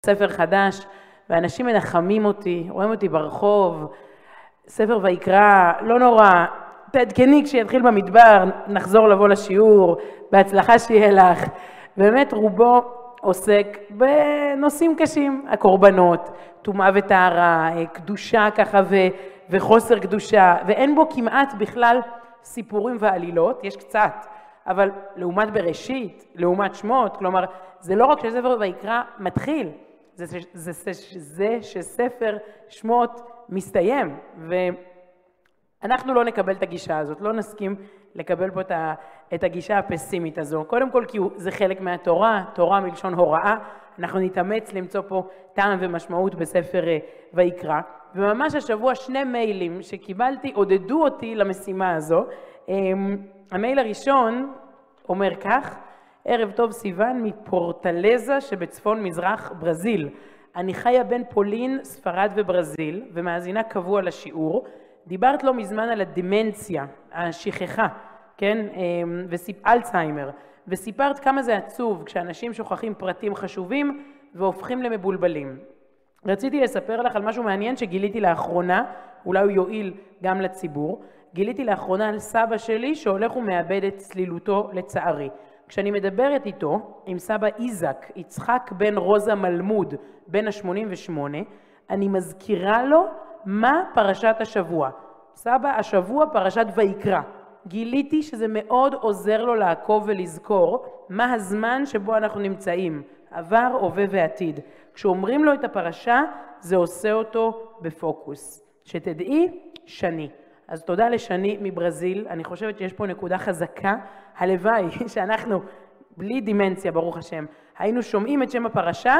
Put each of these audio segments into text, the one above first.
ספר חדש, ואנשים מנחמים אותי, רואים אותי ברחוב, ספר ויקרא, לא נורא, תעדכני כשיתחיל במדבר, נחזור לבוא לשיעור, בהצלחה שיהיה לך. באמת רובו עוסק בנושאים קשים, הקורבנות, טומאה וטהרה, קדושה ככה וחוסר קדושה, ואין בו כמעט בכלל סיפורים ועלילות, יש קצת, אבל לעומת בראשית, לעומת שמות, כלומר, זה לא רק שספר ויקרא מתחיל, זה שספר שמות מסתיים, ואנחנו לא נקבל את הגישה הזאת, לא נסכים לקבל פה את הגישה הפסימית הזו. קודם כל כי זה חלק מהתורה, תורה מלשון הוראה, אנחנו נתאמץ למצוא פה טעם ומשמעות בספר ויקרא, וממש השבוע 2 מיילים שקיבלתי עודדו אותי למשימה הזו. המייל הראשון אומר כך: ערב טוב סיוון מפורטלזה שבצפון מזרח ברזיל. אני חיה בין פולין, ספרד וברזיל ומאזינה קבוע לשיעור. דיברת לא מזמן על הדמנציה, השכחה, כן? אלצהיימר, וסיפרת כמה זה עצוב כשאנשים שוכחים פרטים חשובים והופכים למבולבלים. רציתי לספר לך על משהו מעניין שגיליתי לאחרונה, אולי הוא יועיל גם לציבור. גיליתי לאחרונה על סבא שלי שהולך ומאבד את צלילותו לצערי. כשאני מדברת איתו, עם סבא איזק, יצחק בן רוזה מלמוד, בן ה-88, אני מזכירה לו מה פרשת השבוע. סבא, השבוע פרשת ויקרא. גיליתי שזה מאוד עוזר לו לעקוב ולזכור מה הזמן שבו אנחנו נמצאים, עבר, הווה ועתיד. כשאומרים לו את הפרשה, זה עושה אותו בפוקוס. שתדעי, שני. אז תודה לשני מברזיל, אני חושבת שיש פה נקודה חזקה, הלוואי שאנחנו, בלי דימנציה ברוך השם, היינו שומעים את שם הפרשה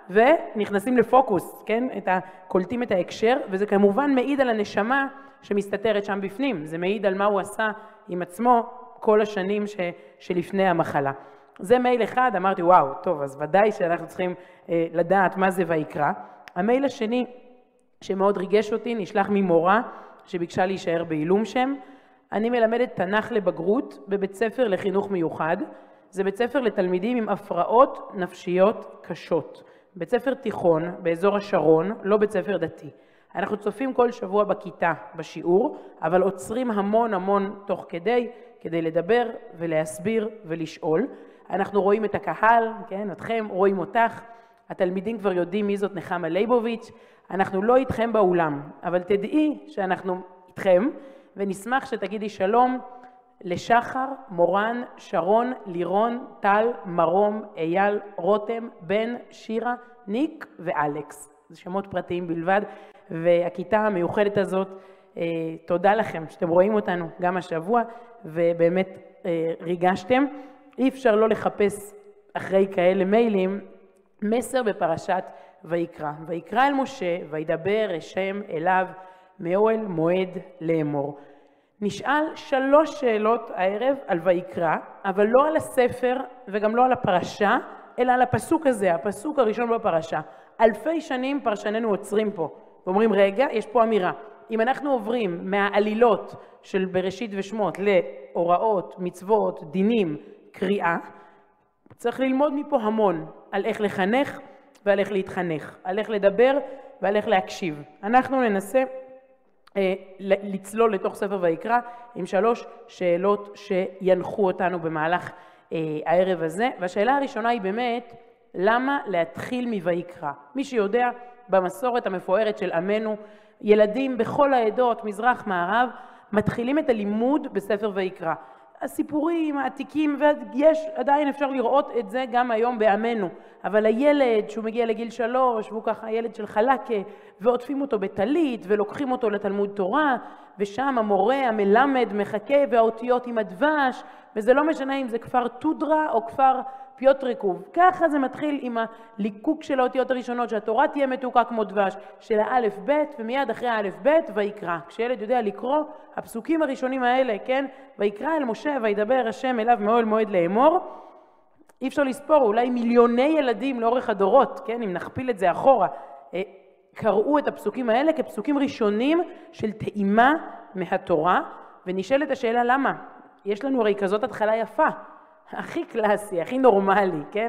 ונכנסים לפוקוס, כן? קולטים את ההקשר, וזה כמובן מעיד על הנשמה שמסתתרת שם בפנים, זה מעיד על מה הוא עשה עם עצמו כל השנים שלפני המחלה. זה מייל אחד, אמרתי וואו, טוב, אז ודאי שאנחנו צריכים לדעת מה זה ויקרא. המייל השני שמאוד ריגש אותי נשלח ממורה, שביקשה להישאר בעילום שם. אני מלמדת תנ"ך לבגרות בבית ספר לחינוך מיוחד. זה בית ספר לתלמידים עם הפרעות נפשיות קשות. בית ספר תיכון באזור השרון, לא בית ספר דתי. אנחנו צופים כל שבוע בכיתה, בשיעור, אבל עוצרים המון תוך כדי לדבר ולהסביר ולשאול. אנחנו רואים את הקהל, כן, אתכם, רואים אותך. התלמידים כבר יודעים מי זאת נחמה ליבוביץ'. אנחנו לא איתכם באולם, אבל תדעי שאנחנו איתכם, ונשמח שתגידי שלום לשחר, מורן, שרון, לירון, טל, מרום, אייל, רותם, בן, שירה, ניק ואלכס. זה שמות פרטיים בלבד, והכיתה המיוחדת הזאת, תודה לכם שאתם רואים אותנו גם השבוע, ובאמת ריגשתם. אי אפשר לא לחפש אחרי כאלה מיילים, מסר בפרשת ויקרא. ויקרא אל משה, וידבר השם אליו מאוהל מועד לאמור. נשאל 3 שאלות הערב על ויקרא, אבל לא על הספר וגם לא על הפרשה, אלא על הפסוק הזה, הפסוק הראשון בפרשה. אלפי שנים פרשננו עוצרים פה, ואומרים רגע, יש פה אמירה. אם אנחנו עוברים מהעלילות של בראשית ושמות להוראות, מצוות, דינים, קריאה, צריך ללמוד מפה המון על איך לחנך ועל איך להתחנך, על איך לדבר ועל איך להקשיב. אנחנו ננסה לצלול לתוך ספר ויקרא עם 3 שאלות שינחו אותנו במהלך הערב הזה. והשאלה הראשונה היא באמת, למה להתחיל מויקרא? מי שיודע, במסורת המפוארת של עמנו, ילדים בכל העדות, מזרח, מערב, מתחילים את הלימוד בספר ויקרא. הסיפורים העתיקים, ויש, עדיין אפשר לראות את זה גם היום בעמנו, אבל הילד שהוא מגיע לגיל 3, והוא ככה ילד של חלקה, ועוטפים אותו בטלית, ולוקחים אותו לתלמוד תורה, ושם המורה המלמד מחכה, והאותיות עם הדבש, וזה לא משנה אם זה כפר תודרה או כפר פיוטריקוב. ככה זה מתחיל עם הליקוק של האותיות הראשונות, שהתורה תהיה מתוקה כמו דבש, של האלף בית, ומיד אחרי האלף בית ויקרא. כשילד יודע לקרוא, הפסוקים הראשונים האלה, כן? ויקרא אל משה וידבר השם אליו מאוהל מועד לאמור. אי אפשר לספור, אולי מיליוני ילדים לאורך הדורות, כן? אם נכפיל את זה אחורה, קראו את הפסוקים האלה כפסוקים ראשונים של טעימה מהתורה, ונשאלת השאלה למה? יש לנו הרי כזאת התחלה יפה, הכי קלאסי, הכי נורמלי, כן?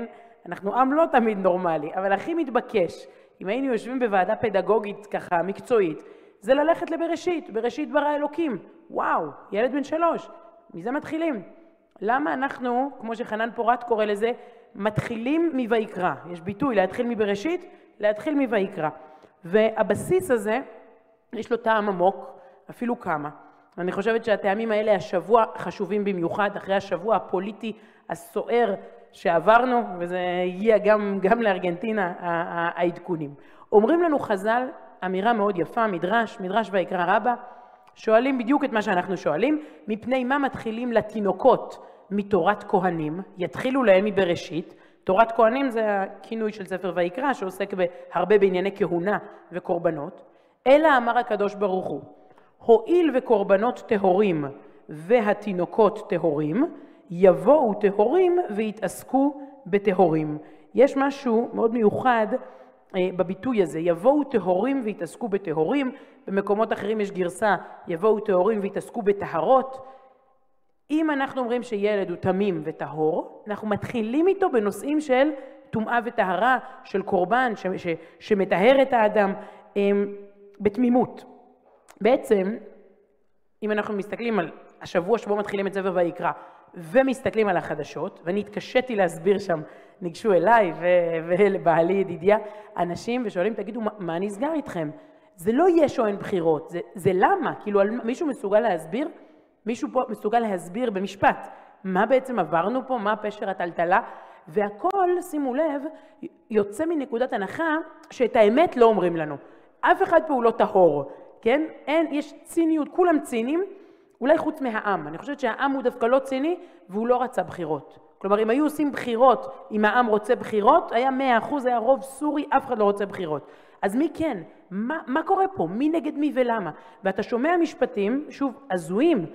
אנחנו עם לא תמיד נורמלי, אבל הכי מתבקש, אם היינו יושבים בוועדה פדגוגית ככה מקצועית, זה ללכת לבראשית, בראשית ברא אלוקים. וואו, ילד בן 3, מזה מתחילים. למה אנחנו, כמו שחנן פורת קורא לזה, מתחילים מויקרא? יש ביטוי להתחיל מבראשית, להתחיל מויקרא. והבסיס הזה, יש לו טעם עמוק, אפילו כמה. אני חושבת שהטעמים האלה השבוע חשובים במיוחד, אחרי השבוע הפוליטי הסוער שעברנו, וזה הגיע גם לארגנטינה, העדכונים. אומרים לנו חז"ל, אמירה מאוד יפה, מדרש ויקרא רבה, שואלים בדיוק את מה שאנחנו שואלים, מפני מה מתחילים לתינוקות מתורת כהנים, יתחילו להם מבראשית, תורת כהנים זה הכינוי של ספר ויקרא, שעוסק הרבה בענייני כהונה וקורבנות, אלא אמר הקדוש ברוך הוא, הועיל וקורבנות טהורים והתינוקות טהורים, יבואו טהורים ויתעסקו בטהורים. יש משהו מאוד מיוחד בביטוי הזה, יבואו טהורים ויתעסקו בטהורים, במקומות אחרים יש גרסה, יבואו טהורים ויתעסקו בטהרות. אם אנחנו אומרים שילד הוא תמים וטהור, אנחנו מתחילים איתו בנושאים של טומאה וטהרה, של קורבן שמטהר את האדם בתמימות. בעצם, אם אנחנו מסתכלים על השבוע שבו מתחילים את ספר ויקרא, ומסתכלים על החדשות, ואני התקשיתי להסביר שם, ניגשו אליי ולבעלי ידידיה, אנשים ושואלים, תגידו, מה נסגר איתכם? זה לא יש או אין בחירות, זה למה? כאילו, מישהו מסוגל להסביר? מישהו פה מסוגל להסביר במשפט, מה בעצם עברנו פה, מה פשר הטלטלה, והכל, שימו לב, יוצא מנקודת הנחה שאת האמת לא אומרים לנו. אף אחד פה הוא לא טהור, כן? יש ציניות, כולם צינים, אולי חוץ מהעם. אני חושבת שהעם הוא דווקא לא ציני, והוא לא רצה בחירות. כלומר, אם היו עושים בחירות, אם העם רוצה בחירות, היה 100%, היה רוב סורי, אף אחד לא רוצה בחירות. אז מי כן? מה קורה פה? מי נגד מי ולמה? ואתה שומע משפטים, שוב, הזויים,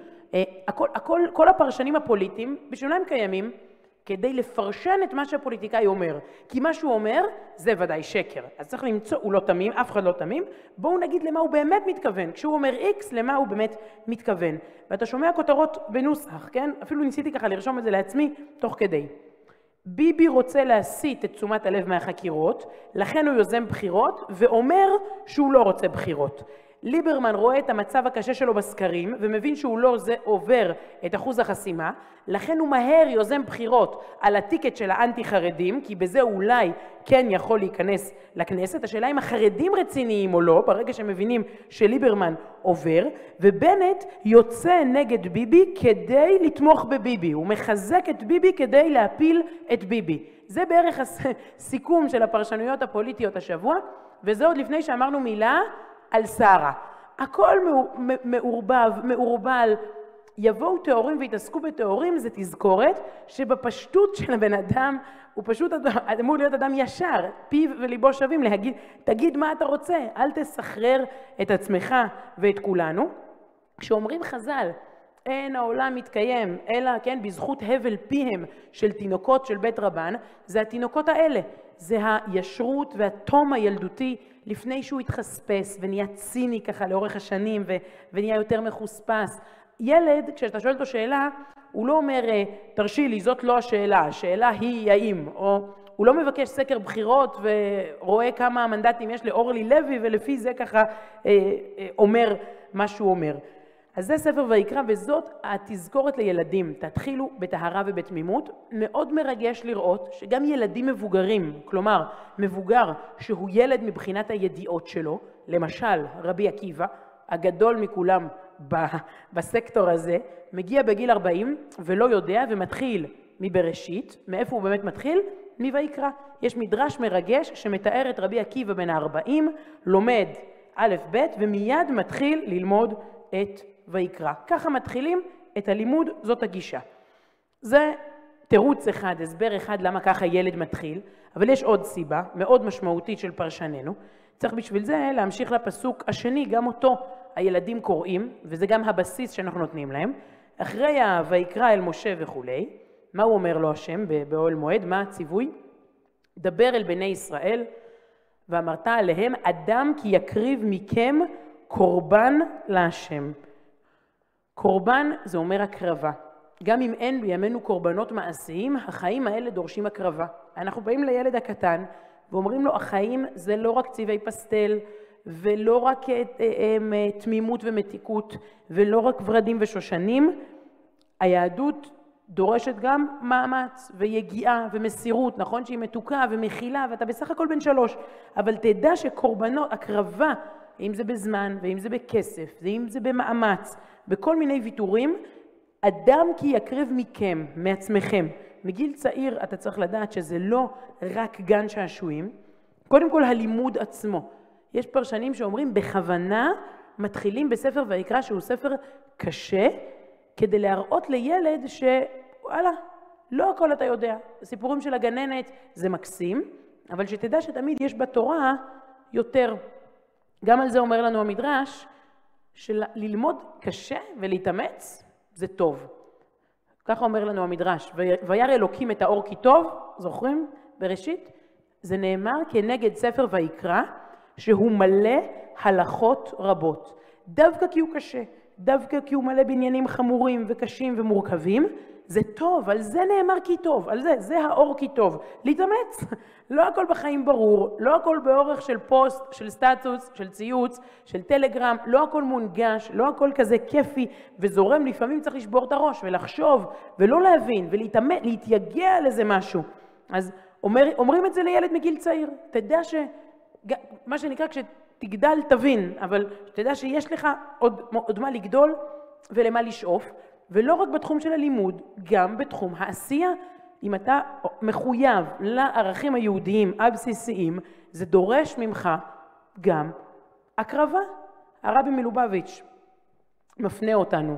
כל הפרשנים הפוליטיים, בשביל הם קיימים, כדי לפרשן את מה שהפוליטיקאי אומר. כי מה שהוא אומר, זה ודאי שקר. אז צריך למצוא, הוא לא תמים, אף אחד לא תמים, בואו נגיד למה הוא באמת מתכוון. כשהוא אומר X, למה הוא באמת מתכוון. ואתה שומע כותרות בנוסח, כן? אפילו ניסיתי ככה לרשום את זה לעצמי, תוך כדי. ביבי רוצה להסיט את תשומת הלב מהחקירות, לכן הוא יוזם בחירות, ואומר שהוא לא רוצה בחירות. ליברמן רואה את המצב הקשה שלו בסקרים, ומבין שהוא לא עובר את אחוז החסימה, לכן הוא מהר יוזם בחירות על הטיקט של האנטי חרדים, כי בזה הוא אולי כן יכול להיכנס לכנסת. השאלה אם החרדים רציניים או לא, ברגע שמבינים שליברמן עובר, ובנט יוצא נגד ביבי כדי לתמוך בביבי, הוא מחזק את ביבי כדי להפיל את ביבי. זה בערך הסיכום של הפרשנויות הפוליטיות השבוע, וזה עוד לפני שאמרנו מילה על שרה. הכל מעורבל, יבואו טהורים והתעסקו בטהורים, זה תזכורת שבפשטות של הבן אדם, הוא פשוט אמור להיות אדם ישר, פיו וליבו שווים, להגיד, תגיד מה אתה רוצה, אל תסחרר את עצמך ואת כולנו. כשאומרים חז"ל, אין העולם מתקיים, אלא כן, בזכות הבל פיהם של תינוקות של בית רבן, זה התינוקות האלה, זה הישרות והתום הילדותי, לפני שהוא התחספס ונהיה ציני ככה לאורך השנים ונהיה יותר מחוספס. ילד, כשאתה שואל אותו שאלה, הוא לא אומר, תרשי לי, זאת לא השאלה, השאלה היא האם, או הוא לא מבקש סקר בחירות ורואה כמה מנדטים יש לאורלי לוי, ולפי זה ככה אומר מה שהוא אומר. אז זה ספר ויקרא, וזאת התזכורת לילדים. תתחילו בטהרה ובתמימות. מאוד מרגש לראות שגם ילדים מבוגרים, כלומר מבוגר שהוא ילד מבחינת הידיעות שלו, למשל רבי עקיבא, הגדול מכולם בסקטור הזה, מגיע בגיל 40 ולא יודע ומתחיל מבראשית. מאיפה הוא באמת מתחיל? מויקרא. יש מדרש מרגש שמתאר את רבי עקיבא בן ה-40, לומד א' ב' ומיד מתחיל ללמוד את ויקרא. ככה מתחילים את הלימוד, זאת הגישה. זה תירוץ אחד, הסבר אחד למה ככה ילד מתחיל, אבל יש עוד סיבה מאוד משמעותית של פרשננו. צריך בשביל זה להמשיך לפסוק השני, גם אותו הילדים קוראים, וזה גם הבסיס שאנחנו נותנים להם. אחרי ויקרא אל משה וכו', מה הוא אומר לו השם באוהל מועד? מה הציווי? דבר אל בני ישראל ואמרת עליהם, אדם כי יקריב מכם קורבן להשם. קורבן זה אומר הקרבה. גם אם אין בימינו קורבנות מעשיים, החיים האלה דורשים הקרבה. אנחנו באים לילד הקטן ואומרים לו, החיים זה לא רק צבעי פסטל, ולא רק תמימות ומתיקות, ולא רק ורדים ושושנים. היהדות דורשת גם מאמץ ויגיעה ומסירות, נכון שהיא מתוקה ומכילה, ואתה בסך הכל בן 3, אבל תדע שקורבנות, הקרבה, אם זה בזמן, ואם זה בכסף, ואם זה במאמץ, בכל מיני ויתורים, אדם כי יקריב מכם, מעצמכם. מגיל צעיר אתה צריך לדעת שזה לא רק גן שעשועים, קודם כל הלימוד עצמו. יש פרשנים שאומרים בכוונה מתחילים בספר ויקרא שהוא ספר קשה, כדי להראות לילד שוואלה, לא הכל אתה יודע. הסיפורים של הגננת זה מקסים, אבל שתדע שתמיד יש בתורה יותר. גם על זה אומר לנו המדרש, שללמוד קשה ולהתאמץ זה טוב. ככה אומר לנו המדרש, וירא אלוקים את האור כי טוב, זוכרים? בראשית, זה נאמר כנגד ספר ויקרא, שהוא מלא הלכות רבות. דווקא כי הוא קשה, דווקא כי הוא מלא בעניינים חמורים וקשים ומורכבים, זה טוב, על זה נאמר כי טוב, על זה האור כי טוב. להתאמץ, לא הכל בחיים ברור, לא הכל באורך של פוסט, של סטטוס, של ציוץ, של טלגרם, לא הכל מונגש, לא הכל כזה כיפי וזורם, לפעמים צריך לשבור את הראש ולחשוב ולא להבין ולהתאמץ, להתייגע על איזה משהו. אז אומרים את זה לילד מגיל צעיר, תדע מה שנקרא כשתגדל תבין, אבל תדע שיש לך עוד מה לגדול ולמה לשאוף, ולא רק בתחום של הלימוד, גם בתחום העשייה. אם אתה מחויב לערכים היהודיים הבסיסיים, זה דורש ממך גם הקרבה. הרבי מלובביץ' מפנה אותנו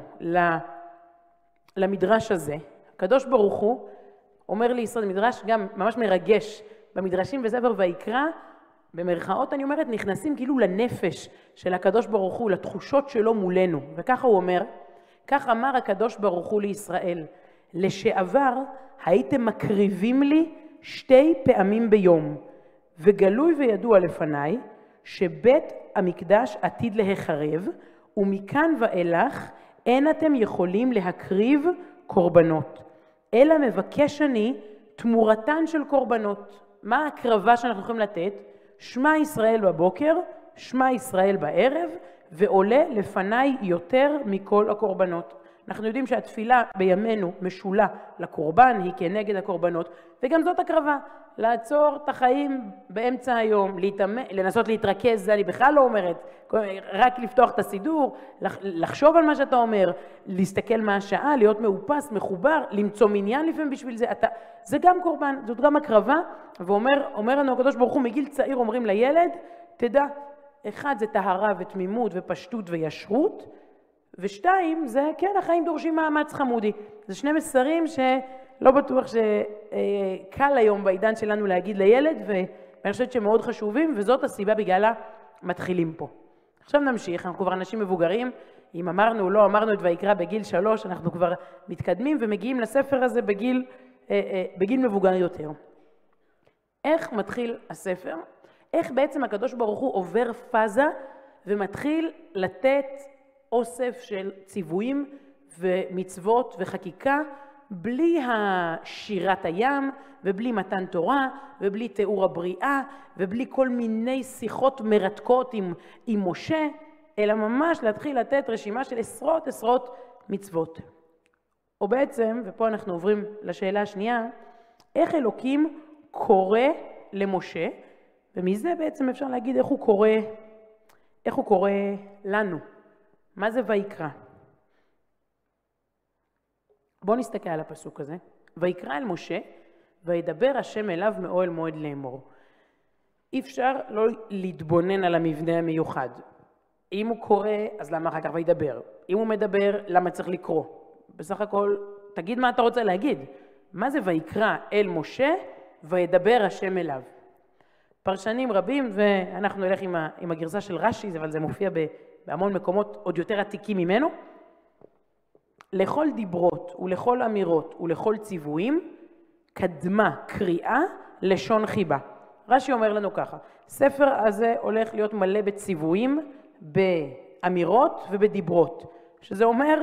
למדרש הזה. הקדוש ברוך הוא אומר לישראל, מדרש גם ממש מרגש, במדרשים בספר ויקרא, במרכאות אני אומרת, נכנסים כאילו לנפש של הקדוש ברוך הוא, לתחושות שלו מולנו. וככה הוא אומר, כך אמר הקדוש ברוך הוא לישראל, לשעבר הייתם מקריבים לי 2 פעמים ביום, וגלוי וידוע לפניי, שבית המקדש עתיד להחרב, ומכאן ואילך אין אתם יכולים להקריב קורבנות, אלא מבקש אני תמורתן של קורבנות. מה ההקרבה שאנחנו יכולים לתת? שמע ישראל בבוקר, שמע ישראל בערב, ועולה לפניי יותר מכל הקורבנות. אנחנו יודעים שהתפילה בימינו משולה לקורבן, היא כנגד הקורבנות, וגם זאת הקרבה. לעצור את החיים באמצע היום, לנסות להתרכז, זה אני בכלל לא אומרת, רק לפתוח את הסידור, לחשוב על מה שאתה אומר, להסתכל מה השעה, להיות מאופס, מחובר, למצוא מניין לפעמים בשביל זה, זה גם קורבן, זאת גם הקרבה, ואומר לנו הקדוש ברוך הוא, מגיל צעיר אומרים לילד, תדע, 1 זה טהרה ותמימות ופשטות וישרות, ו2 זה כן, החיים דורשים מאמץ חמודי. זה 2 מסרים שלא בטוח שקל היום בעידן שלנו להגיד לילד, ואני חושבת שמאוד חשובים, וזאת הסיבה בגללה מתחילים פה. עכשיו נמשיך, אנחנו כבר אנשים מבוגרים, אם אמרנו או לא אמרנו את ויקרא בגיל 3, אנחנו כבר מתקדמים ומגיעים לספר הזה בגיל מבוגר יותר. איך מתחיל הספר? איך בעצם הקדוש ברוך הוא עובר פאזה ומתחיל לתת אוסף של ציוויים ומצוות וחקיקה בלי השירת הים ובלי מתן תורה ובלי תיאור הבריאה ובלי כל מיני שיחות מרתקות עם משה, אלא ממש להתחיל לתת רשימה של עשרות מצוות. או בעצם, ופה אנחנו עוברים לשאלה השנייה, איך אלוקים קורא למשה, ומזה בעצם אפשר להגיד איך הוא קורא לנו. מה זה ויקרא? בואו נסתכל על הפסוק הזה. ויקרא אל משה, וידבר השם אליו מאוהל מועד לאמור. אי אפשר לא להתבונן על המבנה המיוחד. אם הוא קורא, אז למה אחר כך וידבר? אם הוא מדבר, למה צריך לקרוא? בסך הכל, תגיד מה אתה רוצה להגיד. מה זה ויקרא אל משה, וידבר השם אליו? פרשנים רבים, ואנחנו נלך עם הגרסה של רש"י, אבל זה מופיע בהמון מקומות עוד יותר עתיקים ממנו. לכל דיברות ולכל אמירות ולכל ציוויים, קדמה קריאה לשון חיבה. רש"י אומר לנו ככה, ספר הזה הולך להיות מלא בציוויים, באמירות ובדיברות, שזה אומר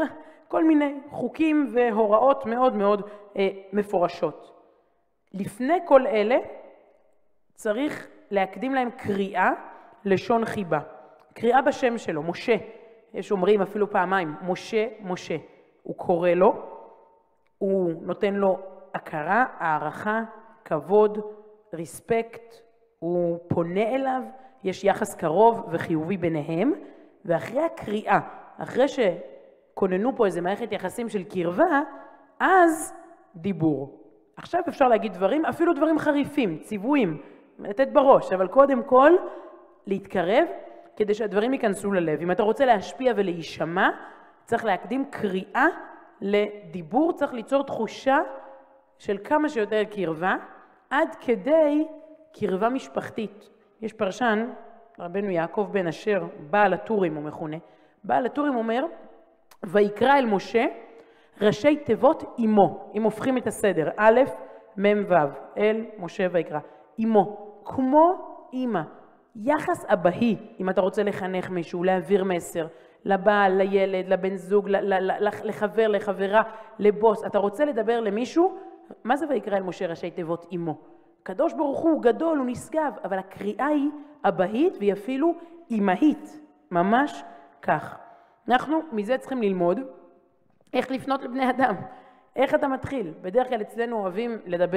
כל מיני חוקים והוראות מאוד מאוד מפורשות. לפני כל אלה צריך להקדים להם קריאה לשון חיבה. קריאה בשם שלו, משה. יש אומרים אפילו פעמיים, משה, משה. הוא קורא לו, הוא נותן לו הכרה, הערכה, כבוד, ריספקט, הוא פונה אליו, יש יחס קרוב וחיובי ביניהם, ואחרי הקריאה, אחרי שכוננו פה איזה מערכת יחסים של קרבה, אז דיבור. עכשיו אפשר להגיד דברים, אפילו דברים חריפים, ציוויים, לתת בראש, אבל קודם כל להתקרב כדי שהדברים ייכנסו ללב. אם אתה רוצה להשפיע ולהישמע, צריך להקדים קריאה לדיבור, צריך ליצור תחושה של כמה שיותר קרבה, עד כדי קרבה משפחתית. יש פרשן, רבנו יעקב בן אשר, בעל הטורים הוא מכונה, בעל הטורים אומר, ויקרא אל משה ראשי תיבות אמו, אם הופכים את הסדר, א', מ' ו', אל משה ויקרא, אמו, כמו אמא, יחס אבהי, אם אתה רוצה לחנך מישהו, להעביר מסר, לבעל, לילד, לבן זוג, לחבר, לחברה, לבוס, אתה רוצה לדבר למישהו, מה זה ויקרא אל משה ראשי תיבות אמו? הקדוש ברוך הוא גדול, הוא נשגב, אבל הקריאה היא אבהית והיא אפילו אמהית, ממש כך. אנחנו מזה צריכים ללמוד איך לפנות לבני אדם, איך אתה מתחיל. בדרך כלל אצלנו אוהבים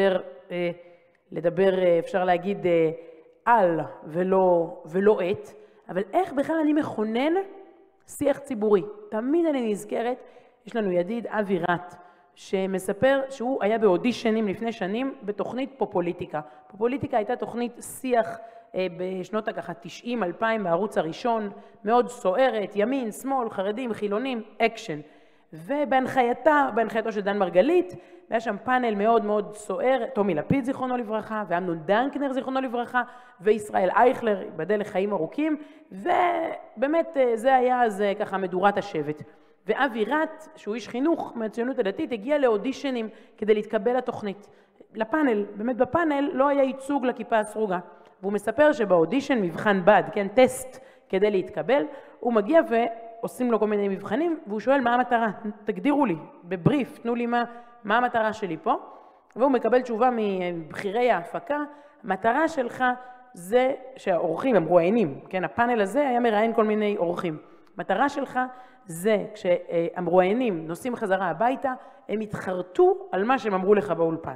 לדבר אפשר להגיד על ולא את, אבל איך בכלל אני מכונן שיח ציבורי. תמיד אני נזכרת, יש לנו ידיד אבי רט, שמספר שהוא היה באודישנים לפני שנים בתוכנית פופוליטיקה. פופוליטיקה הייתה תוכנית שיח בשנות ה-90, 2000 בערוץ הראשון, מאוד סוערת, ימין, שמאל, חרדים, חילונים, אקשן. ובהנחייתו של דן מרגלית, היה שם פאנל מאוד מאוד סוער, טומי לפיד זיכרונו לברכה, ואמנון דנקנר זיכרונו לברכה, וישראל אייכלר, ייבדל לחיים ארוכים, ובאמת זה היה אז ככה מדורת השבט. ואבי רט, שהוא איש חינוך מהציונות הדתית, הגיע לאודישנים כדי להתקבל לתוכנית. לפאנל, באמת בפאנל לא היה ייצוג לכיפה הסרוגה. והוא מספר שבאודישן מבחן בד, כן, טסט כדי להתקבל, הוא מגיע ועושים לו כל מיני מבחנים, והוא שואל מה המטרה, תגדירו לי, בבריף, תנו לי מה המטרה שלי פה, והוא מקבל תשובה מבחירי ההפקה, המטרה שלך זה שהאורחים הם רואיינים, כן, הפאנל הזה היה מראיין כל מיני אורחים, המטרה שלך זה כשהמרואיינים נוסעים חזרה הביתה, הם התחרטו על מה שהם אמרו לך באולפן.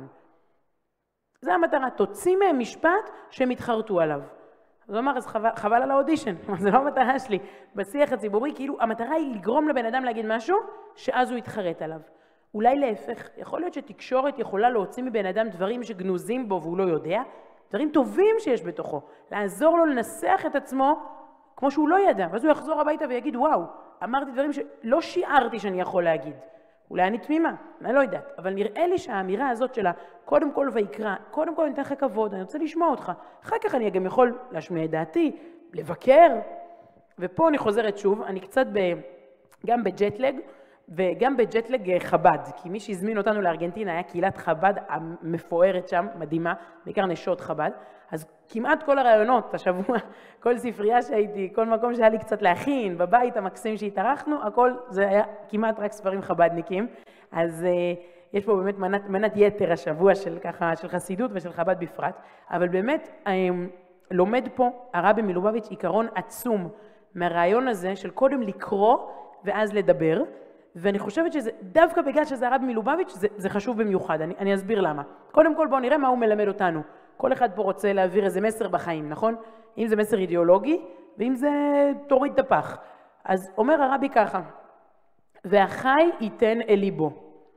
זה המטרה, תוציא מהם משפט שהם התחרטו עליו. אז הוא אמר, אז חבל על האודישן, זה לא המטרה שלי. בשיח הציבורי, כאילו, המטרה היא לגרום לבן אדם להגיד משהו, שאז הוא יתחרט עליו. אולי להפך, יכול להיות שתקשורת יכולה להוציא מבן אדם דברים שגנוזים בו והוא לא יודע, דברים טובים שיש בתוכו, לעזור לו לנסח את עצמו כמו שהוא לא ידע, ואז הוא יחזור הביתה ויגיד, וואו, אמרתי דברים שלא שיערתי שאני יכול להגיד. אולי אני תמימה, אני לא יודעת, אבל נראה לי שהאמירה הזאת שלה, קודם כל ויקרא, קודם כל אני אתן לך כבוד, אני רוצה לשמוע אותך, אחר כך אני גם יכול להשמיע את דעתי, לבקר, ופה אני חוזרת שוב, אני קצת גם בג'טלג, וגם בג'טלג חב"ד, כי מי שהזמין אותנו לארגנטינה היה קהילת חב"ד המפוארת שם, מדהימה, בעיקר נשות חב"ד, אז כמעט כל הרעיונות, השבוע, כל ספרייה שהייתי, כל מקום שהיה לי קצת להכין, בבית המקסים שהתארחנו, הכל זה היה כמעט רק ספרים חב"דניקים, אז יש פה באמת מנת יתר השבוע של ככה, של חסידות ושל חב"ד בפרט, אבל באמת לומד פה הרבי מלובביץ' עיקרון עצום מהרעיון הזה של קודם לקרוא ואז לדבר, ואני חושבת שזה, דווקא בגלל שזה הרבי מלובביץ', זה חשוב במיוחד, אני אסביר למה. קודם כל בואו נראה מה הוא מלמד אותנו. כל אחד פה רוצה להעביר איזה מסר בחיים, נכון? אם זה מסר אידיאולוגי, ואם זה תוריד את הפח. אז אומר הרבי ככה, והחי ייתן אל ליבו.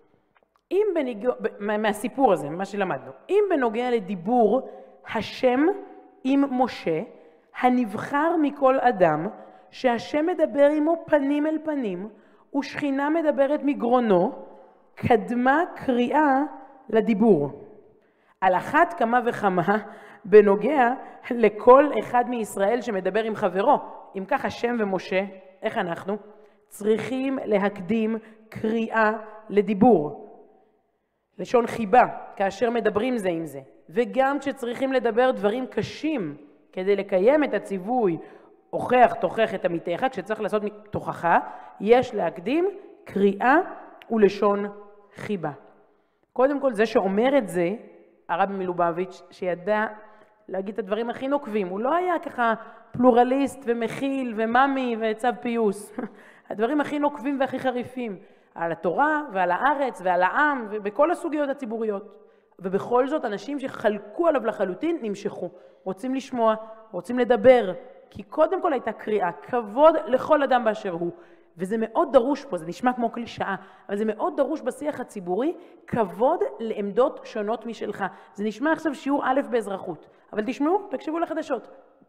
מהסיפור הזה, מה שלמדנו, אם בנוגע לדיבור השם עם משה, הנבחר מכל אדם, שהשם מדבר עמו פנים אל פנים, ושכינה מדברת מגרונו, קדמה קריאה לדיבור. על אחת כמה וכמה בנוגע לכל אחד מישראל שמדבר עם חברו. אם כך השם ומשה, איך אנחנו? צריכים להקדים קריאה לדיבור. לשון חיבה, כאשר מדברים זה עם זה. וגם כשצריכים לדבר דברים קשים כדי לקיים את הציווי, הוכח תוכח את עמיתך, כשצריך לעשות תוכחה, יש להקדים קריאה ולשון חיבה. קודם כל, זה שאומר את זה, הרבי מלובביץ', שידע להגיד את הדברים הכי נוקבים. הוא לא היה ככה פלורליסט ומכיל וממי וצו פיוס. הדברים הכי נוקבים והכי חריפים. על התורה ועל הארץ ועל העם ובכל הסוגיות הציבוריות. ובכל זאת, אנשים שחלקו עליו לחלוטין נמשכו. רוצים לשמוע, רוצים לדבר. כי קודם כל הייתה קריאה, כבוד לכל אדם באשר הוא. וזה מאוד דרוש פה, זה נשמע כמו קלישאה, אבל זה מאוד דרוש בשיח הציבורי, כבוד לעמדות שונות משלך. זה נשמע עכשיו שיעור א' באזרחות, אבל תשמעו, תקשיבו לחדשות.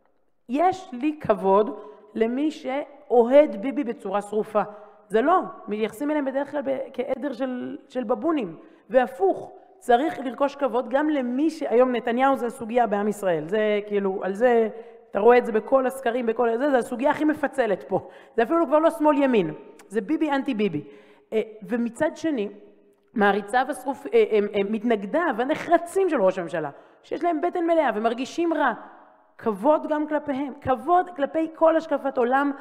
יש לי כבוד למי שאוהד ביבי בצורה שרופה. זה לא, מתייחסים אליהם בדרך כלל כעדר של בבונים, והפוך, צריך לרכוש כבוד גם למי שהיום נתניהו זה הסוגיה בעם ישראל. זה כאילו, על זה... אתה רואה את זה בכל הסקרים, בכל זה, זה הסוגיה הכי מפצלת פה. זה אפילו כבר לא שמאל ימין, זה ביבי אנטי ביבי. ומצד שני, מעריציו מתנגדיו הנחרצים של ראש הממשלה, שיש להם בטן מלאה ומרגישים רע, כבוד גם כלפיהם, כבוד כלפי כל השקפת עולם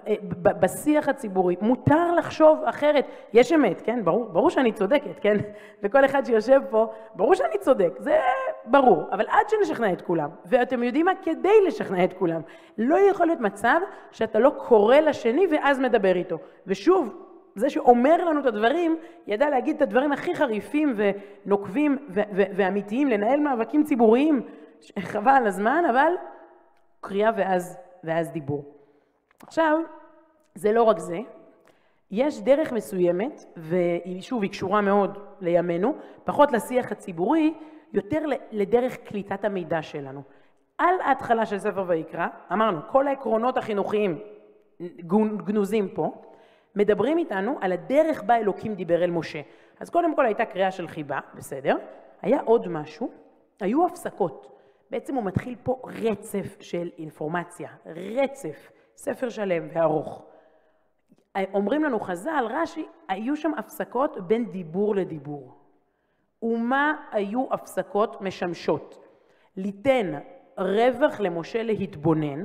בשיח הציבורי. מותר לחשוב אחרת, יש אמת, כן? ברור שאני צודקת, כן? וכל אחד שיושב פה, ברור שאני צודק, זה ברור, אבל עד שנשכנע את כולם, ואתם יודעים מה? כדי לשכנע את כולם, לא יכול להיות מצב שאתה לא קורא לשני ואז מדבר איתו. ושוב, זה שאומר לנו את הדברים, ידע להגיד את הדברים הכי חריפים ונוקבים ואמיתיים, לנהל מאבקים ציבוריים, חבל על הזמן, אבל קריאה ואז דיבור. עכשיו, זה לא רק זה, יש דרך מסוימת, ושוב, היא קשורה מאוד לימינו, פחות לשיח הציבורי, יותר לדרך קליטת המידע שלנו. על ההתחלה של ספר ויקרא, אמרנו, כל העקרונות החינוכיים גנוזים פה, מדברים איתנו על הדרך בה אלוקים דיבר אל משה. אז קודם כל הייתה קריאה של חיבה, בסדר? היה עוד משהו, היו הפסקות. בעצם הוא מתחיל פה רצף של אינפורמציה, רצף, ספר שלם וארוך. אומרים לנו חז"ל, רש"י, היו שם הפסקות בין דיבור לדיבור. ומה היו הפסקות משמשות? ליתן רווח למשה להתבונן,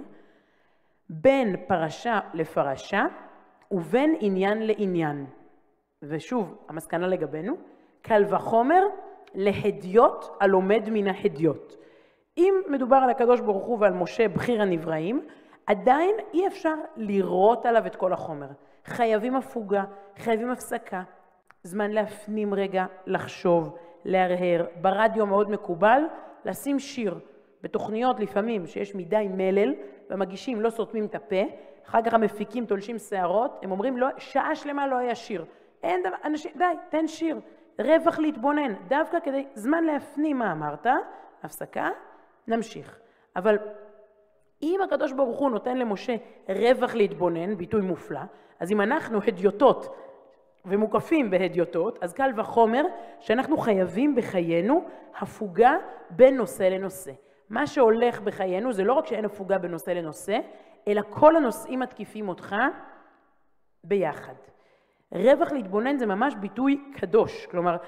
בין פרשה לפרשה ובין עניין לעניין. ושוב, המסקנה לגבינו, קל וחומר להדיות הלומד מן ההדיות. אם מדובר על הקדוש ברוך הוא ועל משה בחיר הנבראים, עדיין אי אפשר לראות עליו את כל החומר. חייבים הפוגה, חייבים הפסקה, זמן להפנים רגע, לחשוב, להרהר. ברדיו מאוד מקובל לשים שיר. בתוכניות לפעמים שיש מדי מלל, והמגישים לא סותמים את הפה, אחר כך המפיקים תולשים שערות, הם אומרים לא, שעה שלמה לא היה שיר. אין דבר, אנשים, די, תן שיר. רווח להתבונן, דווקא כדי זמן להפנים מה אמרת, הפסקה, נמשיך. אבל אם הקדוש ברוך הוא נותן למשה רווח להתבונן, ביטוי מופלא, אז אם אנחנו הדיוטות ומוקפים בהדיוטות, אז קל וחומר שאנחנו חייבים בחיינו הפוגה בין נושא לנושא. מה שהולך בחיינו זה לא רק שאין הפוגה בין נושא לנושא, אלא כל הנושאים מתקיפים אותך ביחד. רווח להתבונן זה ממש ביטוי קדוש, כלומר,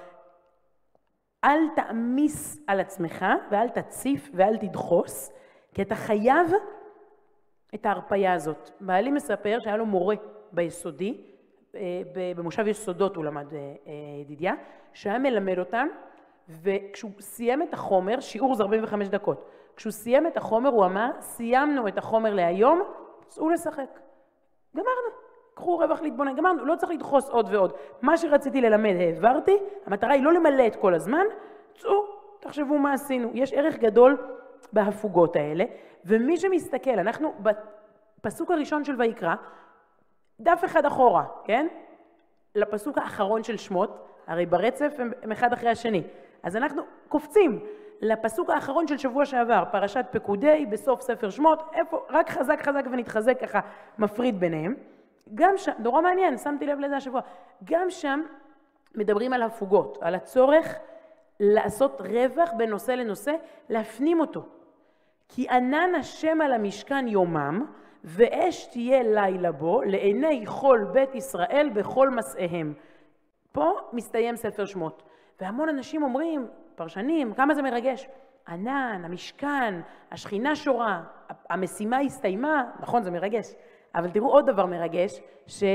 אל תעמיס על עצמך ואל תציף ואל תדחוס, כי אתה חייב את ההרפאיה הזאת. בעלי מספר שהיה לו מורה ביסודי, במושב יסודות הוא למד ידידיה, שהיה מלמד אותם, וכשהוא סיים את החומר, שיעור זה 45 דקות, כשהוא סיים את החומר הוא אמר, סיימנו את החומר להיום, צאו לשחק. גמרנו, קחו רווח להתבונן, גמרנו, לא צריך לדחוס עוד ועוד. מה שרציתי ללמד העברתי, המטרה היא לא למלא את כל הזמן, צאו, תחשבו מה עשינו. יש ערך גדול בהפוגות האלה, ומי שמסתכל, אנחנו בפסוק הראשון של ויקרא, דף אחד אחורה, כן? לפסוק האחרון של שמות, הרי ברצף הם אחד אחרי השני. אז אנחנו קופצים לפסוק האחרון של שבוע שעבר, פרשת פקודי, בסוף ספר שמות, איפה, רק חזק חזק ונתחזק ככה מפריד ביניהם. גם שם, נורא מעניין, שמתי לב לזה השבוע, גם שם מדברים על הפוגות, על הצורך לעשות רווח בין נושא לנושא, להפנים אותו. כי ענן השם על המשכן יומם, ואש תהיה לילה בו, לעיני כל בית ישראל בכל מסעיהם. פה מסתיים ספר שמות. והמון אנשים אומרים, פרשנים, כמה זה מרגש? ענן, המשכן, השכינה שורה, המשימה הסתיימה, נכון זה מרגש, אבל תראו עוד דבר מרגש,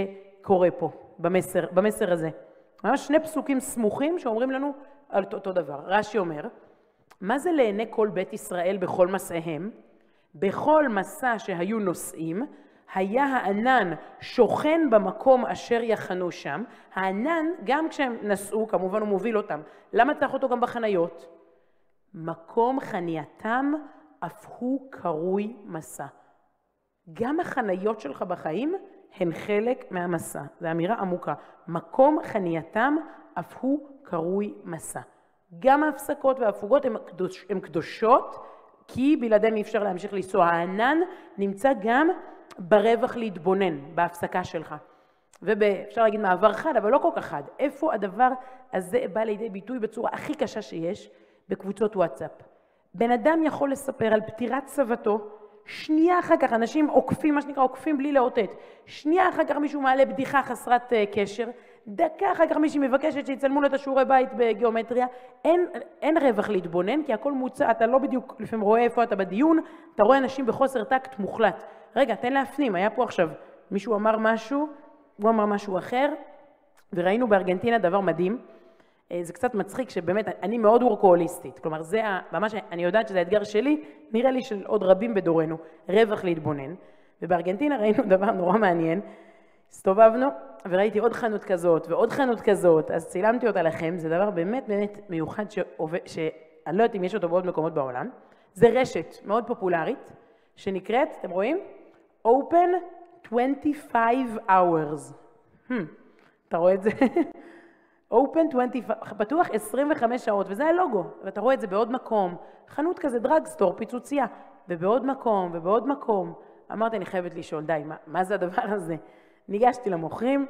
קורה פה, במסר הזה. ממש שני פסוקים סמוכים שאומרים לנו על אותו דבר. רש"י אומר, מה זה לעיני כל בית ישראל בכל מסעיהם? בכל מסע שהיו נוסעים, היה הענן שוכן במקום אשר יחנו שם. הענן, גם כשהם נסעו, כמובן הוא מוביל אותם. למה צריך אותו גם בחניות? מקום חנייתם אף הוא קרוי מסע. גם החניות שלך בחיים הן חלק מהמסע. זו אמירה עמוקה. מקום חנייתם אף הוא קרוי מסע. גם ההפסקות וההפוגות הן קדושות, כי בלעדיהם אי אפשר להמשיך לנסוע. הענן נמצא גם ברווח להתבונן, בהפסקה שלך. ואפשר להגיד מעבר חד, אבל לא כל כך חד. איפה הדבר הזה בא לידי ביטוי בצורה הכי קשה שיש? בקבוצות וואטסאפ. בן אדם יכול לספר על פטירת סבתו, שנייה אחר כך אנשים עוקפים, מה שנקרא עוקפים בלי לאותת. שנייה אחר כך מישהו מעלה בדיחה חסרת קשר, דקה אחר כך מישהי מבקשת שיצלמו לו את השיעורי בית בגיאומטריה. אין רווח להתבונן, כי הכל מוצא, אתה לא בדיוק לפעמים רואה איפה אתה בדיון, אתה רואה אנשים בחוסר טקט מוחלט. רגע, תן להפנים, היה פה עכשיו, מישהו אמר משהו, הוא אמר משהו אחר, וראינו בארגנטינה דבר מדהים. זה קצת מצחיק שבאמת אני מאוד וורקוהוליסטית, כלומר זה ממש, אני יודעת שזה האתגר שלי, נראה לי של עוד רבים בדורנו, רווח להתבונן. ובארגנטינה ראינו דבר נורא מעניין, הסתובבנו וראיתי עוד חנות כזאת ועוד חנות כזאת, אז צילמתי אותה לכם. זה דבר באמת באמת מיוחד שאני לא יודעת אם יש אותו בעוד מקומות בעולם. זה רשת מאוד פופולרית שנקראת, אתם רואים? Open 25 hours. אתה רואה את זה? Open 25, פתוח 25 שעות, וזה הלוגו, ואתה רואה את זה בעוד מקום, חנות כזה, דרגסטור, פיצוצייה, ובעוד מקום, ובעוד מקום. אמרתי, אני חייבת לשאול, די, מה זה הדבר הזה? ניגשתי למוכרים,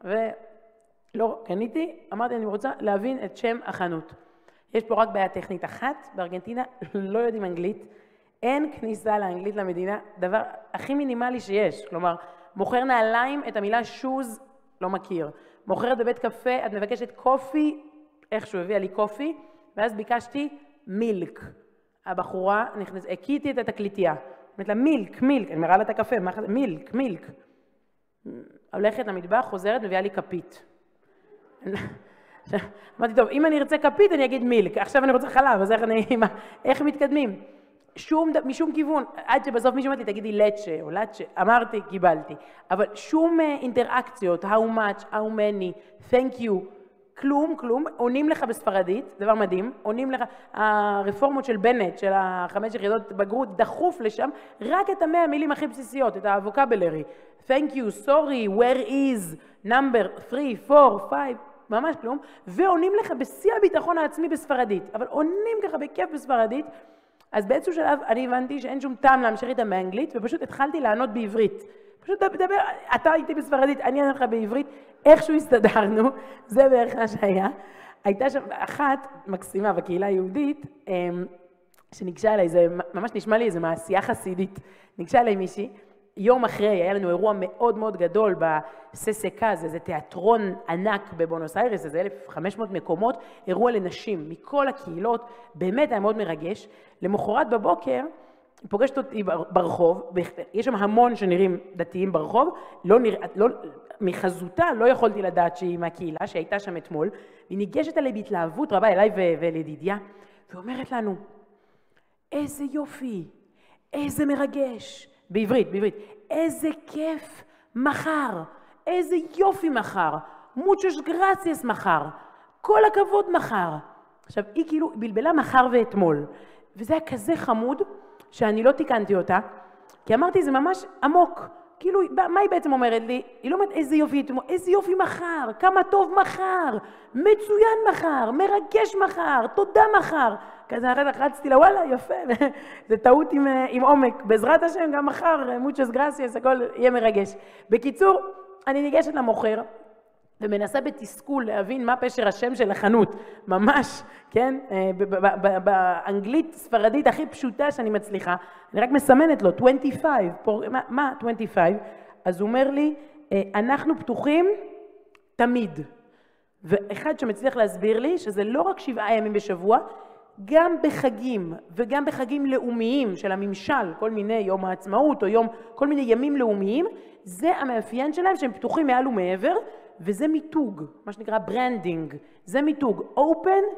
ולא קניתי, אמרתי, אני רוצה להבין את שם החנות. יש פה רק בעיה טכנית אחת, בארגנטינה לא יודעים אנגלית, אין כניסה לאנגלית למדינה, דבר הכי מינימלי שיש, כלומר, מוכר נעליים, את המילה שוז לא מכיר. מוכרת בבית קפה, את מבקשת קופי, איכשהו הביאה לי קופי, ואז ביקשתי מילק. הבחורה נכנסת, הקיתי את התקליטייה. אומרת לה, מילק, אני מראה לה את הקפה, מילק. הולכת למטבח, חוזרת, מביאה לי כפית. אמרתי, טוב, אם אני ארצה כפית, אני אגיד מילק. עכשיו אני רוצה חלב, אז איך מתקדמים? משום כיוון, עד שבסוף מישהו אמרתי, תגידי לצ'ה או לצ'ה, אמרתי, קיבלתי, אבל שום אינטראקציות, how much, how many, thank you, כלום, עונים לך בספרדית, דבר מדהים, עונים לך, הרפורמות של בנט, של 5 יחידות בגרות, דחוף לשם, רק את 100 המילים הכי בסיסיות, את הווקבלרי, thank you, sorry, where is, number, 3, 4, 5, ממש כלום, ועונים לך בשיא הביטחון העצמי בספרדית, אבל עונים ככה בכיף בספרדית. אז באיזשהו שלב אני הבנתי שאין שום טעם להמשיך איתה באנגלית, ופשוט התחלתי לענות בעברית. פשוט דבר, אתה הייתי בספרדית, אני אענה לך בעברית, איכשהו הסתדרנו, זה בערך מה שהיה. הייתה שם אחת מקסימה בקהילה היהודית, שניגשה אליי, זה ממש נשמע לי איזו מעשייה חסידית, ניגשה אליי מישהי, יום אחרי היה לנו אירוע מאוד מאוד גדול בססקה, זה תיאטרון ענק בבונוס איירס, זה 1,500 מקומות, אירוע לנשים מכל הקהילות, באמת היה מאוד מרגש. למחרת בבוקר, היא פוגשת אותי ברחוב, יש שם המון שנראים דתיים ברחוב, מחזותה לא יכולתי לדעת שהיא מהקהילה, שהייתה שם אתמול, והיא ניגשת עליי בהתלהבות רבה אליי ולידידיה, ואומרת לנו, איזה יופי, איזה מרגש, בעברית, איזה כיף מחר, איזה יופי מחר, muchas gracias מחר, כל הכבוד מחר. עכשיו, היא כאילו בלבלה מחר ואתמול, וזה היה כזה חמוד שאני לא תיקנתי אותה, כי אמרתי, זה ממש עמוק. כאילו, מה היא בעצם אומרת לי? היא לא אומרת איזה יופי, איזה יופי מחר, כמה טוב מחר, מצוין מחר, מרגש מחר, תודה מחר. כזה רצתי לה, וואלה, יפה, זה טעות עם עומק. בעזרת השם, גם מחר, muchas gracias, הכל יהיה מרגש. בקיצור, אני ניגשת למוכר, ומנסה בתסכול להבין מה פשר השם של החנות, ממש, כן? באנגלית ספרדית הכי פשוטה שאני מצליחה, אני רק מסמנת לו, 25, מה 25? אז הוא אומר לי, אנחנו פתוחים תמיד. ואחד שמצליח להסביר לי שזה לא רק 7 ימים בשבוע, גם בחגים וגם בחגים לאומיים של הממשל, כל מיני יום העצמאות או כל מיני ימים לאומיים, זה המאפיין שלהם שהם פתוחים מעל ומעבר, וזה מיתוג, מה שנקרא ברנדינג, זה מיתוג, open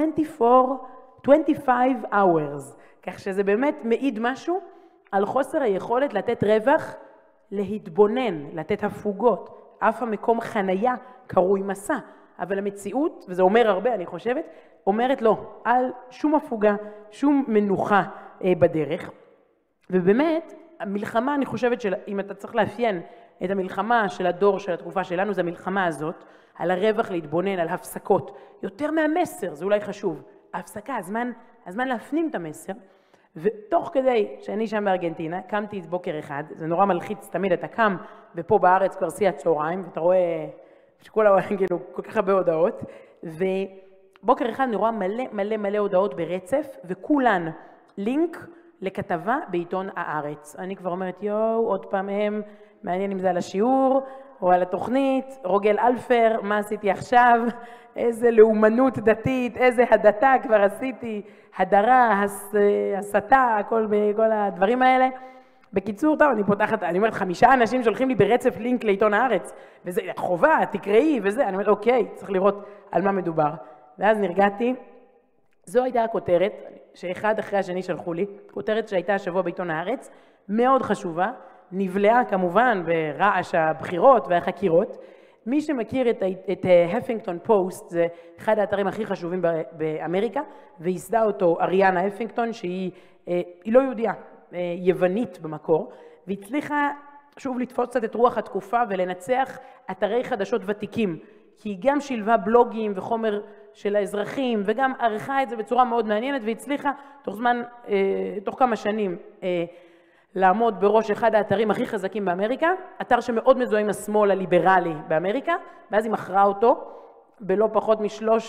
25 hours, כך שזה באמת מעיד משהו על חוסר היכולת לתת רווח, להתבונן, לתת הפוגות, אף המקום חנייה קרוי מסע, אבל המציאות, וזה אומר הרבה אני חושבת, אומרת לא, על שום הפוגה, שום מנוחה בדרך, ובאמת המלחמה אני חושבת שאם אתה צריך לאפיין את המלחמה של הדור של התקופה שלנו, זה המלחמה הזאת, על הרווח להתבונן, על הפסקות, יותר מהמסר, זה אולי חשוב, ההפסקה, הזמן להפנים את המסר, ותוך כדי שאני שם בארגנטינה, קמתי את בוקר אחד, זה נורא מלחיץ תמיד, אתה קם, ופה בארץ כבר שיא הצהריים, ואתה רואה שכל כאילו, כל כך הרבה הודעות, ובוקר אחד אני רואה מלא הודעות ברצף, וכולן לינק לכתבה בעיתון הארץ. אני כבר אומרת, עוד פעם הם, מעניין אם זה על השיעור, או על התוכנית, רוגל אלפר, מה עשיתי עכשיו, איזה לאומנות דתית, איזה הדתה כבר עשיתי, הדרה, הסתה, כל הדברים האלה. בקיצור, טוב, אני פותחת, אני אומרת, 5 אנשים שולחים לי ברצף לינק לעיתון הארץ, וזה חובה, תקראי וזה, אני אומרת, אוקיי, צריך לראות על מה מדובר. ואז נרגעתי, זו הייתה הכותרת, שאחד אחרי השני שלחו לי, כותרת שהייתה השבוע בעיתון הארץ, מאוד חשובה, נבלעה כמובן ברעש הבחירות והחקירות. מי שמכיר את הפינגטון פוסט, זה אחד האתרים הכי חשובים באמריקה, וייסדה אותו אריאנה הפינגטון, שהיא לא יהודיה, יוונית במקור, והצליחה שוב לתפוס קצת את רוח התקופה ולנצח אתרי חדשות ותיקים, כי היא גם שילבה בלוגים וחומר של האזרחים, וגם ערכה את זה בצורה מאוד מעניינת, והצליחה תוך כמה שנים לעמוד בראש אחד האתרים הכי חזקים באמריקה, אתר שמאוד מזוהה עם השמאל הליברלי באמריקה, ואז היא מכרה אותו בלא פחות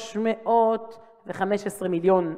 $315 מיליון,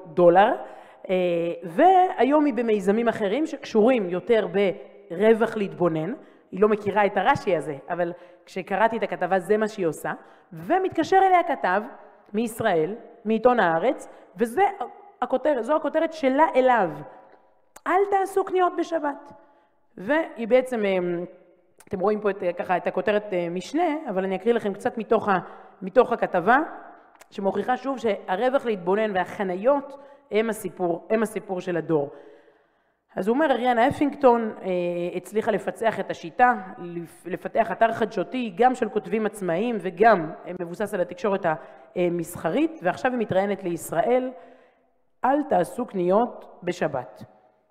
והיום היא במיזמים אחרים שקשורים יותר ברווח להתבונן, היא לא מכירה את הרש"י הזה, אבל כשקראתי את הכתבה זה מה שהיא עושה, ומתקשר אליה כתב מישראל, מעיתון הארץ, וזו הכותרת שלה אליו, אל תעשו קניות בשבת. והיא בעצם, אתם רואים פה ככה את הכותרת משנה, אבל אני אקריא לכם קצת מתוך הכתבה, שמוכיחה שוב שהרווח להתבונן והחניות הם הסיפור של הדור. אז הוא אומר, אריאנה הפינגטון הצליחה לפצח את השיטה, לפתח אתר חדשותי, גם של כותבים עצמאיים וגם מבוסס על התקשורת המסחרית, ועכשיו היא מתראיינת לישראל, אל תעשו קניות בשבת.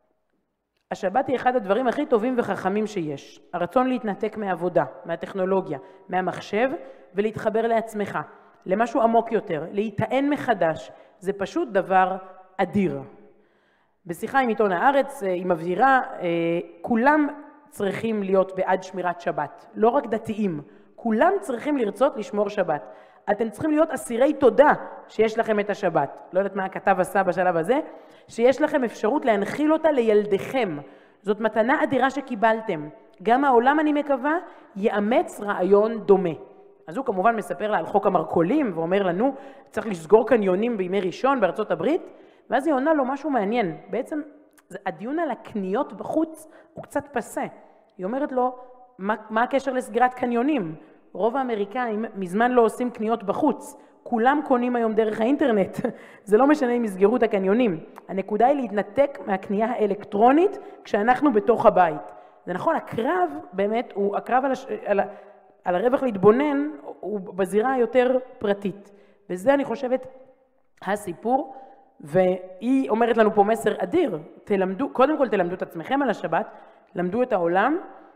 השבת היא אחד הדברים הכי טובים וחכמים שיש. הרצון להתנתק מהעבודה, מהטכנולוגיה, מהמחשב, ולהתחבר לעצמך, למשהו עמוק יותר, להיטען מחדש. זה פשוט דבר אדיר. בשיחה עם עיתון הארץ, היא מבהירה, כולם צריכים להיות בעד שמירת שבת, לא רק דתיים, כולם צריכים לרצות לשמור שבת. אתם צריכים להיות אסירי תודה שיש לכם את השבת. לא יודעת מה הכתב עשה בשלב הזה, שיש לכם אפשרות להנחיל אותה לילדיכם. זאת מתנה אדירה שקיבלתם. גם העולם, אני מקווה, יאמץ רעיון דומה. אז הוא כמובן מספר לה על חוק המרכולים, ואומר לנו, צריך לסגור קניונים בימי ראשון בארצות הברית, ואז היא עונה לו משהו מעניין. בעצם, הדיון על הקניות בחוץ הוא קצת פסה. היא אומרת לו, מה הקשר לסגירת קניונים? רוב האמריקאים מזמן לא עושים קניות בחוץ. כולם קונים היום דרך האינטרנט. זה לא משנה אם יסגרו את הקניונים. הנקודה היא להתנתק מהקנייה האלקטרונית כשאנחנו בתוך הבית. זה נכון, הקרב באמת הוא הקרב על הרווח להתבונן, הוא בזירה היותר פרטית. וזה אני חושבת הסיפור, והיא אומרת לנו פה מסר אדיר. קודם כל תלמדו את עצמכם על השבת, למדו את העולם,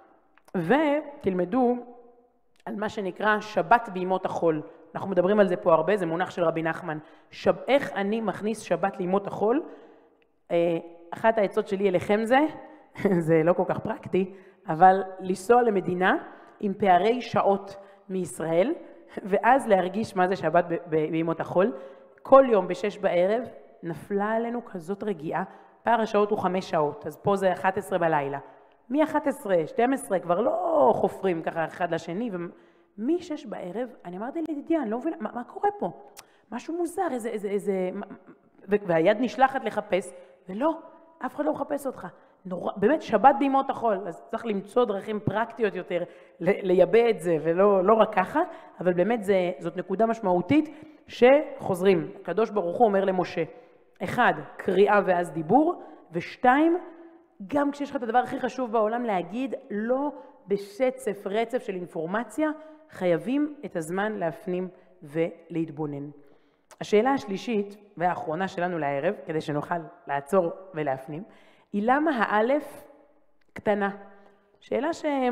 ותלמדו על מה שנקרא שבת בימות החול. אנחנו מדברים על זה פה הרבה, זה מונח של רבי נחמן. איך אני מכניס שבת לימות החול? אחת העצות שלי אליכם זה לא כל כך פרקטי, אבל לנסוע למדינה עם פערי שעות מישראל, ואז להרגיש מה זה שבת בימות החול. כל יום ב-6 בערב נפלה עלינו כזאת רגיעה, פער השעות הוא 5 שעות, אז פה זה 11 בלילה. מ-11, 12 כבר לא חופרים ככה אחד לשני, ומ-6 בערב אני אמרתי לידידיה, אני לא מבינה, מה קורה פה? משהו מוזר, והיד נשלחת לחפש, ולא, אף אחד לא מחפש אותך. באמת, שבת בימות החול, אז צריך למצוא דרכים פרקטיות יותר, לייבא את זה, ולא רק ככה, אבל באמת זאת נקודה משמעותית שחוזרים. הקדוש ברוך הוא אומר למשה, 1, קריאה ואז דיבור, ו2, גם כשיש לך את הדבר הכי חשוב בעולם להגיד, לא בשצף רצף של אינפורמציה, חייבים את הזמן להפנים ולהתבונן. השאלה השלישית והאחרונה שלנו לערב, כדי שנוכל לעצור ולהפנים, היא למה האלף קטנה? שאלה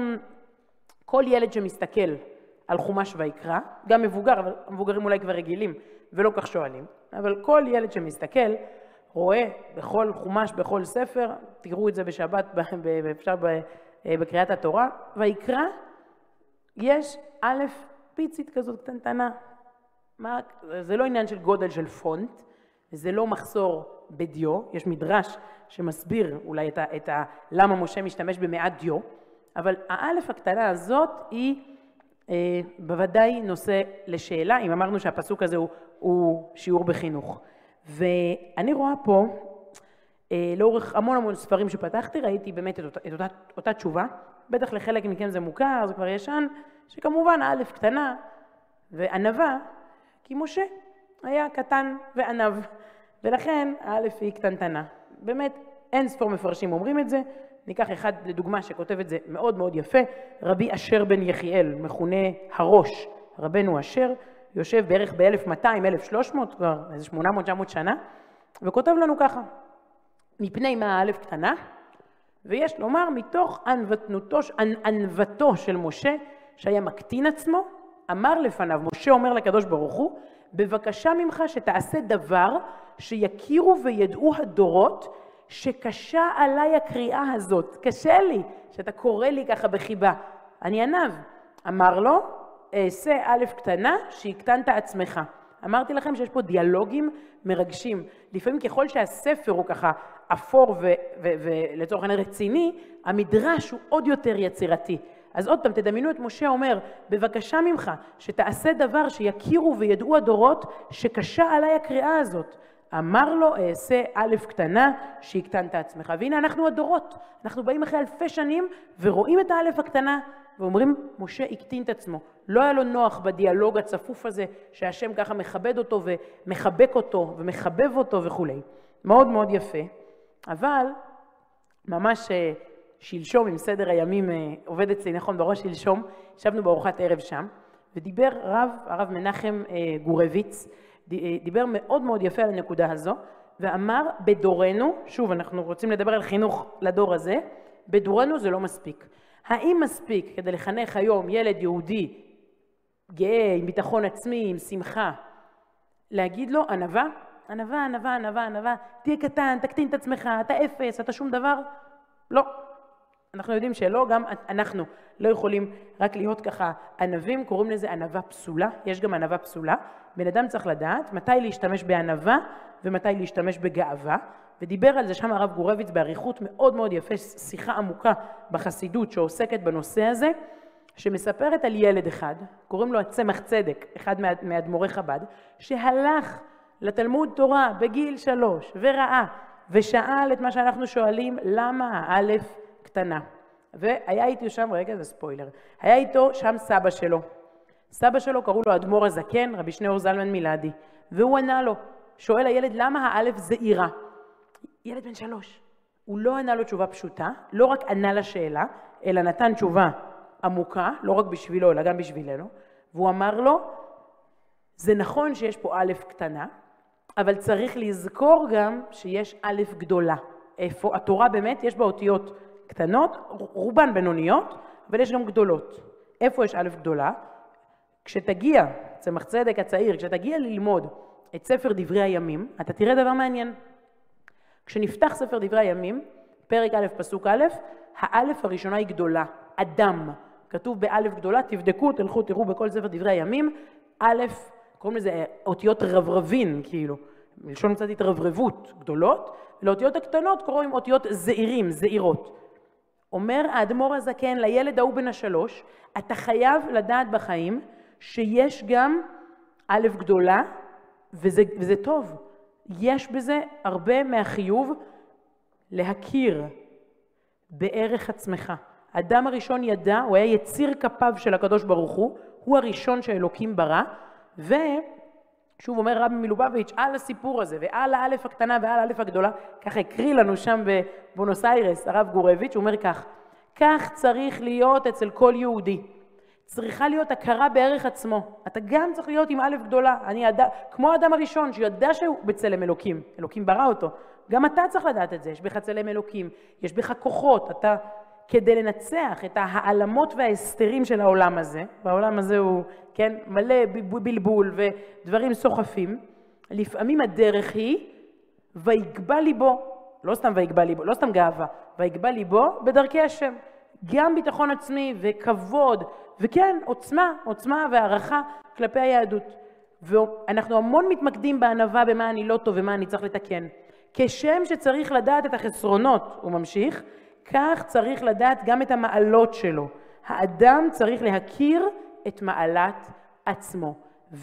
שכל ילד שמסתכל על חומש ויקרא, גם מבוגר, אבל המבוגרים אולי כבר רגילים ולא כך שואלים, אבל כל ילד שמסתכל רואה בכל חומש, בכל ספר, תראו את זה בשבת, אפשר בקריאת התורה, ויקרא, יש א' פיצית כזאת קטנטנה. זה לא עניין של גודל של פונט, זה לא מחסור בדיו, יש מדרש שמסביר אולי למה משה משתמש במעט דיו, אבל האלף הקטנה הזאת היא בוודאי נושא לשאלה, אם אמרנו שהפסוק הזה הוא שיעור בחינוך. ואני רואה פה, לאורך המון ספרים שפתחתי, ראיתי באמת את אותה תשובה, בטח לחלק מכם זה מוכר, זה כבר ישן, שכמובן האלף קטנה וענבה, כי משה היה קטן וענב, ולכן האלף היא קטנטנה. באמת אין ספור מפרשים אומרים את זה, ניקח אחד לדוגמה שכותב את זה מאוד מאוד יפה, רבי אשר בן יחיאל, מכונה הראש, רבנו אשר, יושב בערך ב-1200-1300, כבר איזה 800-900 שנה, וכותב לנו ככה, מפני מה האלף קטנה, ויש לומר מתוך ענוותו של משה, שהיה מקטין עצמו, אמר לפניו, משה אומר לקדוש ברוך הוא, בבקשה ממך שתעשה דבר שיכירו וידעו הדורות, שקשה עליי הקריאה הזאת, קשה לי, שאתה קורא לי ככה בחיבה, אני ענב. אמר לו, אעשה א' קטנה שהקטנת עצמך. אמרתי לכם שיש פה דיאלוגים מרגשים. לפעמים ככל שהספר הוא ככה אפור ולצורך העניין רציני, המדרש הוא עוד יותר יצירתי. אז עוד פעם, תדמיינו את משה אומר, בבקשה ממך שתעשה דבר שיכירו וידעו הדורות שקשה עליי הקריאה הזאת. אמר לו, אעשה א' קטנה שהקטנת עצמך. והנה אנחנו הדורות, אנחנו באים אחרי אלפי שנים ורואים את האלף הקטנה ואומרים, משה הקטין את עצמו. לא היה לו נוח בדיאלוג הצפוף הזה שהשם ככה מכבד אותו ומחבק אותו ומחבב אותו וכו'. מאוד מאוד יפה, אבל ממש שלשום עם סדר הימים עובד אצלי, נכון, בראש שלשום, ישבנו בארוחת ערב שם, ודיבר הרב מנחם גורביץ, דיבר מאוד מאוד יפה על הנקודה הזו, ואמר בדורנו, שוב אנחנו רוצים לדבר על חינוך לדור הזה, בדורנו זה לא מספיק. האם מספיק כדי לחנך היום ילד יהודי גאה, עם ביטחון עצמי, עם שמחה, להגיד לו ענווה, ענווה, ענווה, ענווה, ענווה, תהיה קטן, תקטין את עצמך, אתה אפס, אתה שום דבר? לא. אנחנו יודעים שלא, גם אנחנו לא יכולים רק להיות ככה ענבים, קוראים לזה ענווה פסולה, יש גם ענווה פסולה. בן אדם צריך לדעת מתי להשתמש בענווה ומתי להשתמש בגאווה, ודיבר על זה שם הרב גורביץ בעריכות מאוד מאוד יפה, שיחה עמוקה בחסידות שעוסקת בנושא הזה, שמספרת על ילד אחד, קוראים לו הצמח צדק, אחד מאדמו"רי חב"ד, שהלך לתלמוד תורה בגיל 3 וראה, ושאל את מה שאנחנו שואלים, למה האלף קטנה. והיה איתו שם, רגע זה ספוילר, היה איתו שם סבא שלו. סבא שלו קראו לו אדמו"ר הזקן, רבי שניאור זלמן מילדי, והוא ענה לו, שואל הילד למה האלף זעירה? ילד בן 3. הוא לא ענה לו תשובה פשוטה, לא רק ענה לשאלה, אלא נתן תשובה עמוקה, לא רק בשבילו, אלא גם בשבילנו, והוא אמר לו, זה נכון שיש פה א' קטנה, אבל צריך לזכור גם שיש א' גדולה. איפה? התורה באמת יש בה אותיות קטנות, רובן בינוניות, אבל יש גם גדולות. איפה יש א' גדולה? כשתגיע, צמח צדק הצעיר, כשתגיע ללמוד את ספר דברי הימים, אתה תראה דבר מעניין. כשנפתח ספר דברי הימים, פרק א' פסוק א', האלף הראשונה היא גדולה, אדם. כתוב באלף גדולה, תבדקו, תלכו, תראו בכל ספר דברי הימים, א', קוראים לזה אותיות רברבין, כאילו, מלשון קצת התרברבות גדולות, ולאותיות הקטנות קוראים אותיות זעירים, זעירות. אומר האדמו"ר הזקן לילד ההוא בן 3, אתה חייב לדעת בחיים שיש גם א' גדולה, וזה טוב. יש בזה הרבה מהחיוב להכיר בערך עצמך. האדם הראשון ידע, הוא היה יציר כפיו של הקדוש ברוך הוא הראשון שאלוקים ברא, ושוב אומר רבי מלובביץ' על הסיפור הזה, ועל האלף הקטנה ועל האלף הגדולה, ככה הקריא לנו שם בבונוס איירס, הרב גורביץ', הוא אומר כך צריך להיות אצל כל יהודי. צריכה להיות הכרה בערך עצמו. אתה גם צריך להיות עם א' גדולה. כמו האדם הראשון שיודע שהוא בצלם אלוקים. אלוקים ברא אותו. גם אתה צריך לדעת את זה. יש בך צלם אלוקים. יש בך כוחות. אתה, כדי לנצח את העלמות וההסתרים של העולם הזה, והעולם הזה הוא, כן, מלא בלבול ודברים סוחפים, לפעמים הדרך היא, ויגבה ליבו, לא סתם ויגבה ליבו, לא סתם גאווה, ויגבה ליבו בדרכי השם. גם ביטחון עצמי וכבוד, וכן, עוצמה והערכה כלפי היהדות. ואנחנו המון מתמקדים בענווה במה אני לא טוב ומה אני צריך לתקן. כשם שצריך לדעת את החסרונות, הוא ממשיך, כך צריך לדעת גם את המעלות שלו. האדם צריך להכיר את מעלת עצמו.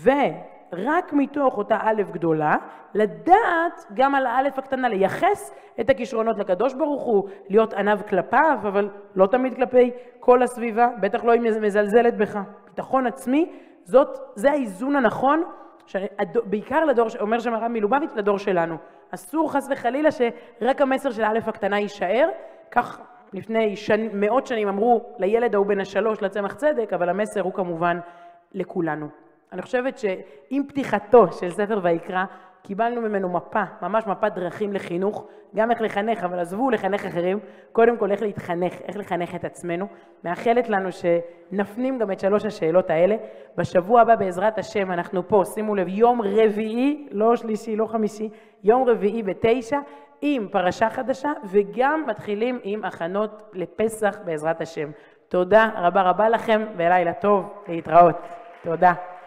ורק מתוך אותה א' גדולה, לדעת גם על האלף הקטנה, לייחס את הכישרונות לקדוש ברוך הוא, להיות ענב כלפיו, אבל לא תמיד כלפי כל הסביבה, בטח לא היא מזלזלת בך. ביטחון עצמי, זה האיזון הנכון, בעיקר לדור, אומר שם הרב מלובביץ', לדור שלנו. אסור חס וחלילה שרק המסר של האלף הקטנה יישאר, כך לפני מאות שנים אמרו לילד ההוא בן השלוש לצמח צדק, אבל המסר הוא כמובן לכולנו. אני חושבת שעם פתיחתו של ספר ויקרא, קיבלנו ממנו מפה, ממש מפת דרכים לחינוך, גם איך לחנך, אבל עזבו לחנך אחרים, קודם כל איך להתחנך, איך לחנך את עצמנו. מאחלת לנו שנפנים גם את 3 השאלות האלה. בשבוע הבא בעזרת השם אנחנו פה, שימו לב, יום רביעי, לא שלישי, לא חמישי, יום רביעי ב9, עם פרשה חדשה, וגם מתחילים עם הכנות לפסח בעזרת השם. תודה רבה רבה לכם, ולילה טוב, להתראות. תודה.